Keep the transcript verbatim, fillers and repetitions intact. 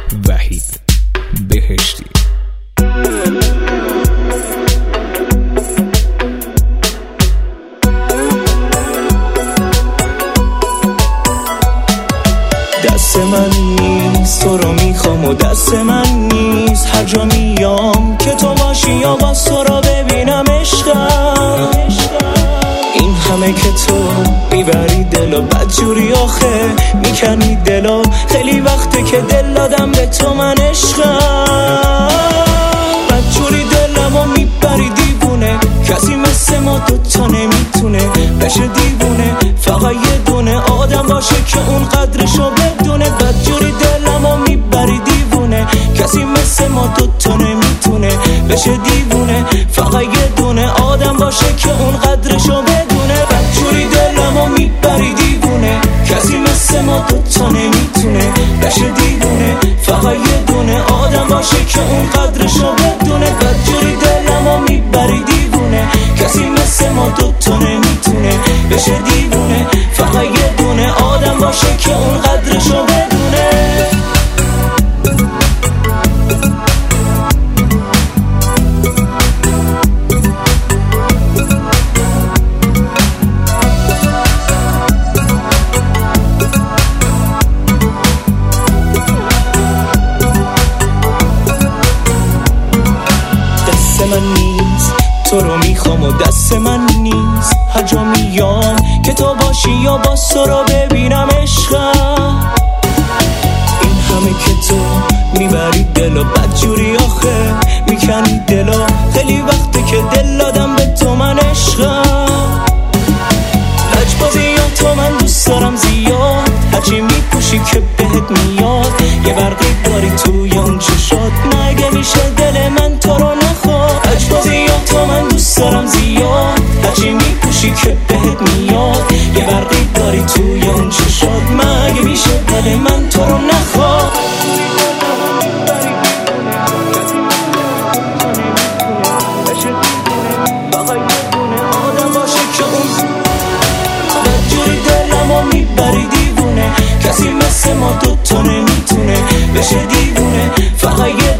وحید بهشتی. دست من نیست تو رو میخوام و دست من نیست، هر جا میام که تو باشی یا باز تو رو ببینم عشقم. این همه که تو میبری دلو بدجوری آخه میکنی دلو، خیلی وقته که دل دادم به تو من عشقم. بدجوری دلمو میبری دیوونه، کسی مثل ما دوتا نمیتونه بشه دیوونه. فقط یه دونه آدم باشه که اون قدرشو بدونه. بدجوری دلمو میبری دیوونه، کسی مثل ما دوتا نمیتونه بشه دیوونه. فقط یه دونه آدم باشه که اون قدرشو بدونه. بدجوری دلمو میبری دیوونه، کسی مثل ما دوتا نمیتونه بشه دیوونه. فقط یه دونه آدم باشه که اون قدرشو بدونه. بدجوری دلمو میبری دیوونه، کسی مثل ما دوتا نمیتونه بشه دیوونه. فقط یه دونه آدم باشه که اون قدرشو بدونه. دست من نیست تو رو میخوام و دست من نیست، هر جا میام که تو باشی یا باز تو رو ببینم عشقم. این همه که تو میبری دلو بدجوری آخه میکنی دلو، خیلی وقته که دل دادم به تو من عشقم. لجبازی یا تو من دوست دارم زیاد، هرچی میپوشی که بهت میاد. یه برقی داری توی اون چشات، مگه میشه دل من تو رو نخواد. لجبازی یا تو من دوست دارم زیاد، هرچی میپوشی که بهت میاد. یه برقی داری توی اون چشات، مگه میشه دل من تو رو نخواد. میبری دیوونه، کسی مثل ما دوتا نمیتونه بشه دیوونه. فقط یه